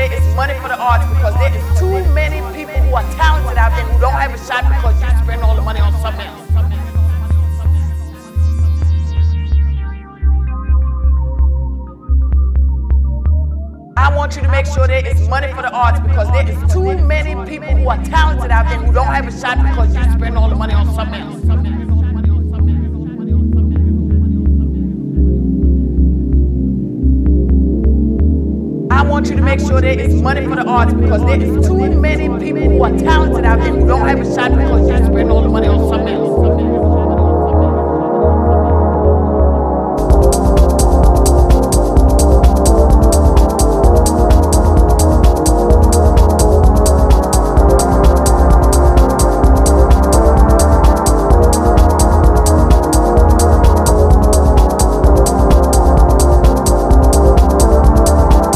there is money for the arts, because there is too many people who are talented out there who don't have a shot because you spend all the money on something else. I want you to make sure there is money for the arts, because there is too many people who are talented out there who don't have a shot because you spend all the money on something else. I want you to make sure there is money for the arts, because there is too many people who are talented out there who don't have a shot because you spend all